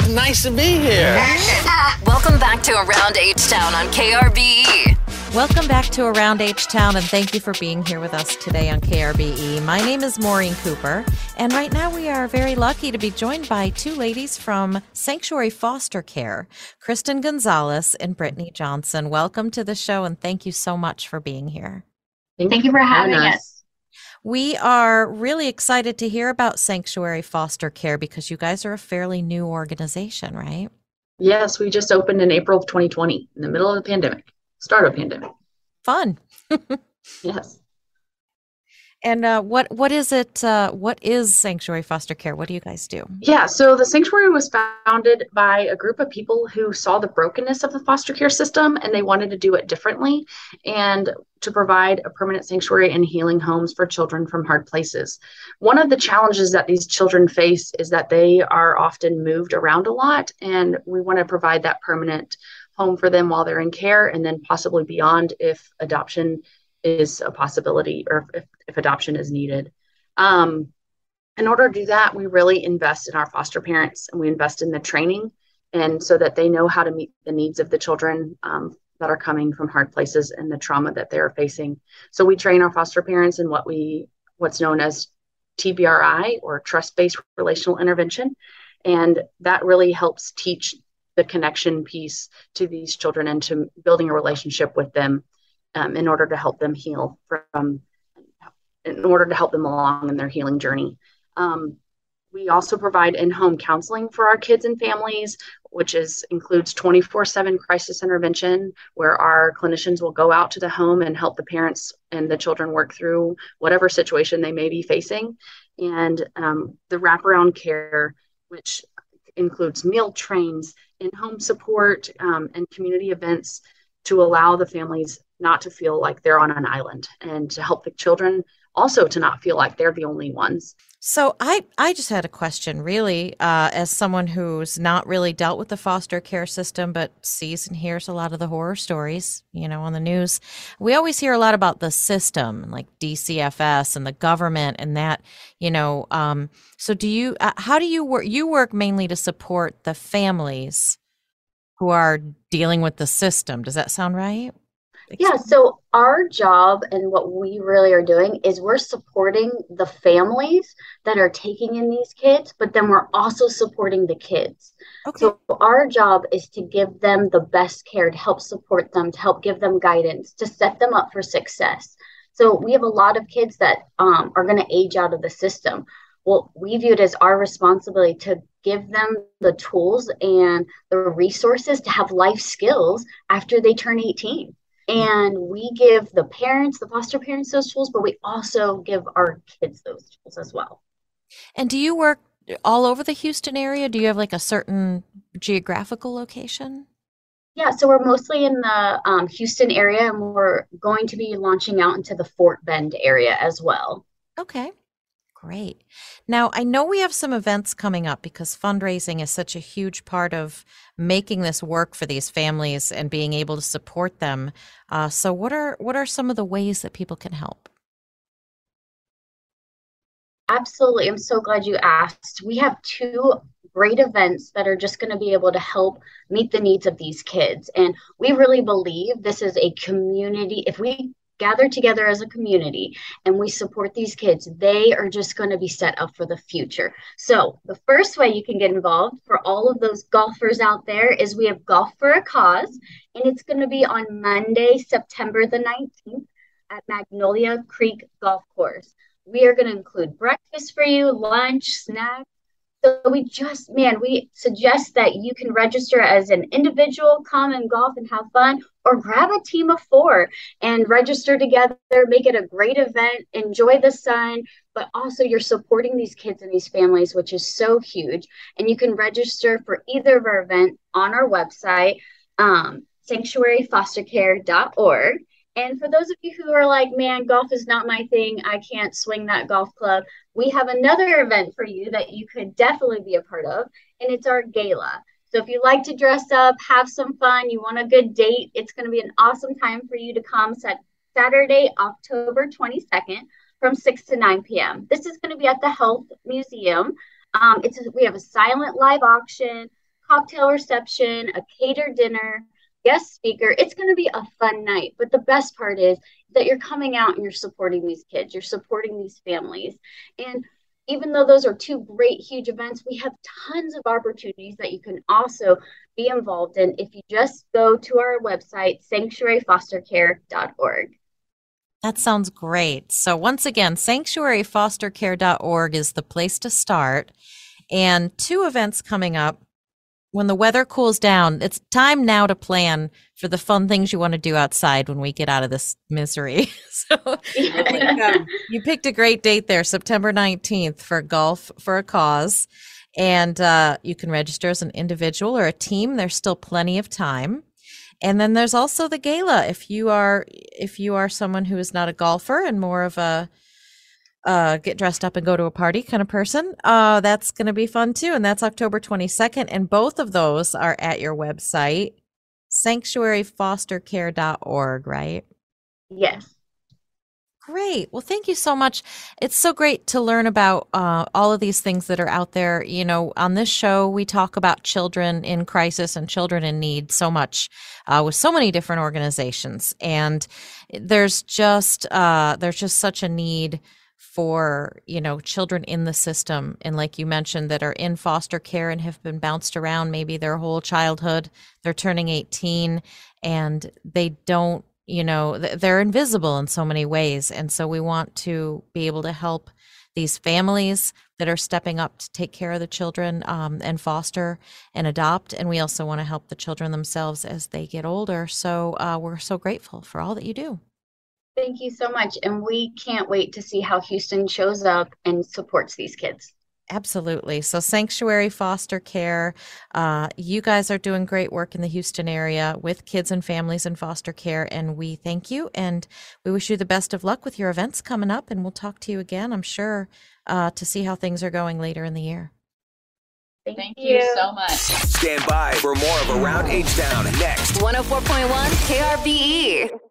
Nice to be here. Welcome back to Around H-Town on KRBE. Welcome back to Around H-Town, and thank you for being here with us today on KRBE. My name is Maureen Cooper, and right now we are very lucky to be joined by two ladies from Sanctuary Foster Care, Kristen Gonzalez and Brittany Johnson. Welcome to the show, and thank you so much for being here. Thank you for having us. We are really excited to hear about Sanctuary Foster Care because you guys are a fairly new organization, right? Yes, we just opened in April of 2020, in the middle of the pandemic, start of pandemic. Fun. Yes. And what is it? What is Sanctuary Foster Care? What do you guys do? Yeah, so the Sanctuary was founded by a group of people who saw the brokenness of the foster care system and they wanted to do it differently and to provide a permanent sanctuary and healing homes for children from hard places. One of the challenges that these children face is that they are often moved around a lot, and we want to provide that permanent home for them while they're in care and then possibly beyond if adoption is a possibility or if adoption is needed. In order to do that, we really invest in our foster parents and we invest in the training and so that they know how to meet the needs of the children that are coming from hard places and the trauma that they're facing. So we train our foster parents in what's known as TBRI or trust-based relational intervention. And that really helps teach the connection piece to these children and to building a relationship with them in order to help them heal in order to help them along in their healing journey. We also provide in-home counseling for our kids and families, which includes 24/7 crisis intervention, where our clinicians will go out to the home and help the parents and the children work through whatever situation they may be facing. And the wraparound care, which includes meal trains, in-home support, and community events to allow the families not to feel like they're on an island and to help the children also to not feel like they're the only ones. So I just had a question, really, as someone who's not really dealt with the foster care system, but sees and hears a lot of the horror stories, on the news. We always hear a lot about the system, like DCFS and the government and that, so how do you work? You work mainly to support the families who are dealing with the system. Does that sound right? Yeah, so our job and what we really are doing is we're supporting the families that are taking in these kids, but then we're also supporting the kids. Okay. So our job is to give them the best care, to help support them, to help give them guidance, to set them up for success. So we have a lot of kids that are going to age out of the system. Well, we view it as our responsibility to give them the tools and the resources to have life skills after they turn 18. And we give the foster parents those tools, but we also give our kids those tools as well. And do you work all over the Houston area? Do you have like a certain geographical location? Yeah, so we're mostly in the Houston area, and we're going to be launching out into the Fort Bend area as well. Okay. Great. Now, I know we have some events coming up because fundraising is such a huge part of making this work for these families and being able to support them. So what are some of the ways that people can help? Absolutely. I'm so glad you asked. We have two great events that are just going to be able to help meet the needs of these kids. And we really believe this is a community. If we gather together as a community and we support these kids, they are just going to be set up for the future. So the first way you can get involved for all of those golfers out there is we have Golf for a Cause, and it's going to be on Monday, September the 19th at Magnolia Creek Golf Course. We are going to include breakfast for you, lunch, snacks. So we suggest that you can register as an individual, come and golf and have fun, or grab a team of 4 and register together, make it a great event, enjoy the sun, but also you're supporting these kids and these families, which is so huge. And you can register for either of our events on our website, sanctuaryfostercare.org. And for those of you who are like, man, golf is not my thing, I can't swing that golf club, we have another event for you that you could definitely be a part of, and it's our gala. So if you like to dress up, have some fun, you want a good date, it's going to be an awesome time for you to come Saturday, October 22nd from 6 to 9 p.m. This is going to be at the Health Museum. We have a silent live auction, cocktail reception, a catered dinner, guest speaker. It's going to be a fun night. But the best part is that you're coming out and you're supporting these kids, you're supporting these families. And even though those are two great, huge events, we have tons of opportunities that you can also be involved in if you just go to our website, sanctuaryfostercare.org. That sounds great. So once again, sanctuaryfostercare.org is the place to start. And 2 events coming up. When the weather cools down, it's time now to plan for the fun things you want to do outside when we get out of this misery. So you picked a great date there, September 19th for Golf for a Cause. And you can register as an individual or a team. There's still plenty of time. And then there's also the gala. If you are someone who is not a golfer and more of a get dressed up and go to a party kind of person, that's going to be fun too. And that's October 22nd. And both of those are at your website, sanctuaryfostercare.org, right? Yes. Great. Well, thank you so much. It's so great to learn about all of these things that are out there. You know, on this show, we talk about children in crisis and children in need so much with so many different organizations. And there's just such a need for, you know, children in the system. And like you mentioned, that are in foster care and have been bounced around maybe their whole childhood. They're turning 18 and they don't, you know, they're invisible in so many ways. And so we want to be able to help these families that are stepping up to take care of the children and foster and adopt. And we also want to help the children themselves as they get older. So we're so grateful for all that you do. Thank you so much. And we can't wait to see how Houston shows up and supports these kids. Absolutely. So Sanctuary Foster Care, you guys are doing great work in the Houston area with kids and families in foster care. And we thank you. And we wish you the best of luck with your events coming up. And we'll talk to you again, I'm sure, to see how things are going later in the year. Thank you so much. Stand by for more of Around H-Town next. 104.1 KRBE.